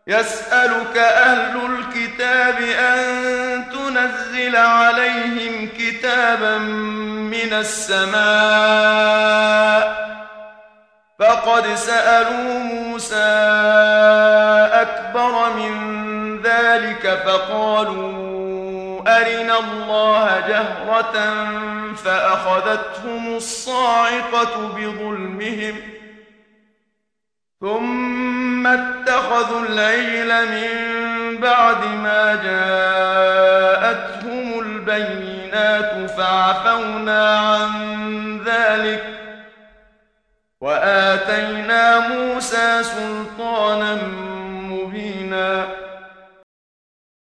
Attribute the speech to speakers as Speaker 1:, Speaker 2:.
Speaker 1: يسألك أهل الكتاب أن تنزل عليهم كتابا من السماء فقد سألوا موسى أكبر من ذلك فقالوا أرنا الله جهرة فأخذتهم الصاعقة بظلمهم ثم اتخذوا العجل من بعد ما جاءتهم البينات فعفونا عن ذلك وآتينا موسى سلطانا مبينا